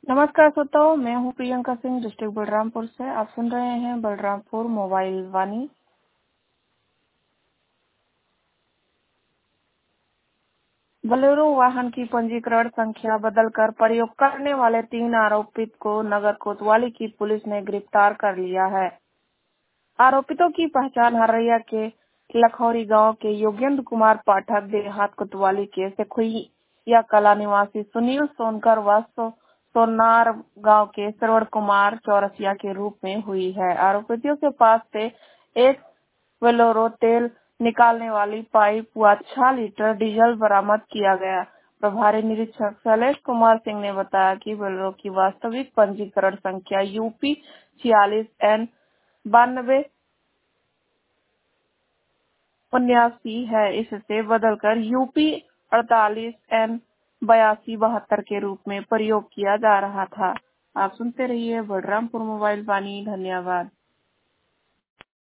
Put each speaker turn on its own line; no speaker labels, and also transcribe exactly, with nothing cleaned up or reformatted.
नमस्कार श्रोताओं, मैं हूं प्रियंका सिंह, डिस्ट्रिक्ट बलरामपुर से। आप सुन रहे हैं बलरामपुर मोबाइल वाणी। बोलेरो वाहन की पंजीकरण संख्या बदलकर प्रयोग करने वाले तीन आरोपित को नगर कोतवाली की पुलिस ने गिरफ्तार कर लिया है। आरोपितों की पहचान हरैया के लखौरी गांव के योगेंद्र कुमार पाठक, देहात कोतवाली के सेखुइया कला निवासी सुनील सोनकर व सो, सोनार गांव के श्रवण कुमार चौरसिया के रूप में हुई है। आरोपितों के पास से एक बोलेरो तेल निकालने वाली पाइप व छह लीटर डीजल बरामद किया गया। प्रभारी निरीक्षक शैलेश कुमार सिंह ने बताया कि बोलेरो की वास्तविक पंजीकरण संख्या यूपी छियालीस एन बानवे उन्यासी है। इससे बदलकर यूपी अड़तालीस एन बयासी बहत्तर के रूप में प्रयोग किया जा रहा था। आप सुनते रहिए बलरामपुर मोबाइल वाणी। धन्यवाद।